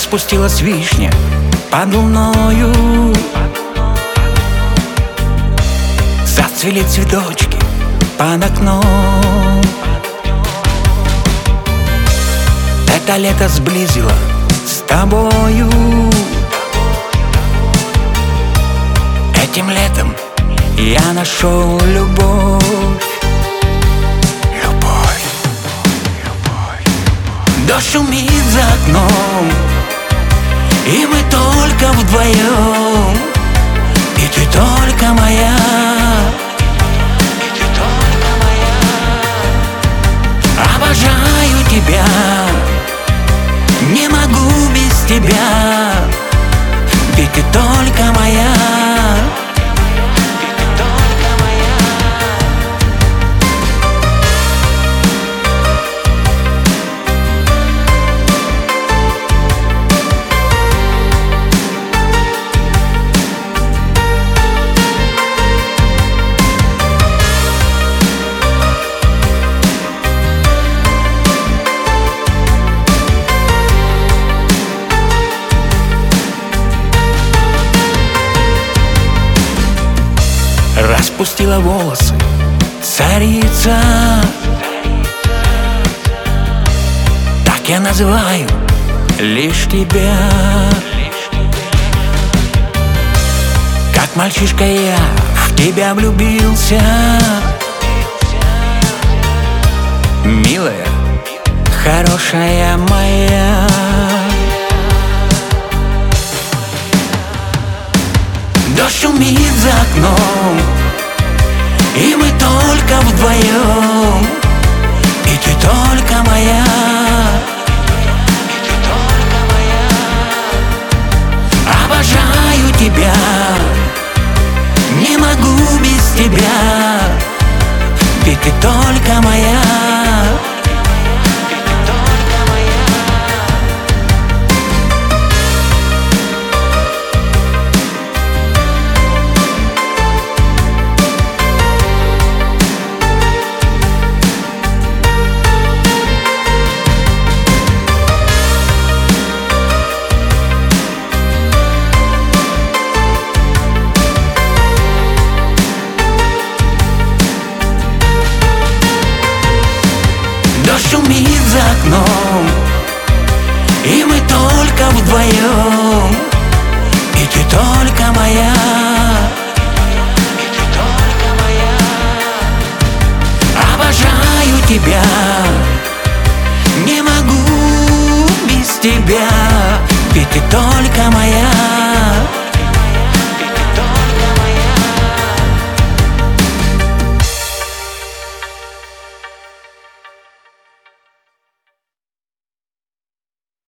Распустилась вишня под луною, зацвели цветочки под окном. Это лето сблизило с тобою. Этим летом я нашел любовь. Любовь. Дождь шумит за окном, и мы только вдвоем. И ты только моя. И ты только моя. Обожаю тебя, не могу без тебя. Ведь ты только моя. Распустила волосы царица, так я называю лишь тебя. Как мальчишка я в тебя влюбился. Милая, хорошая моя. Дождь шумит за окном, и мы только вдвоем. И ты только моя. И ты только моя. Обожаю тебя, не могу без тебя. Ведь ты только моя. Дождь шумит за окном, и мы только вдвоем. И ты только моя. И ты только моя. Обожаю тебя, не могу без тебя. Ведь ты только моя.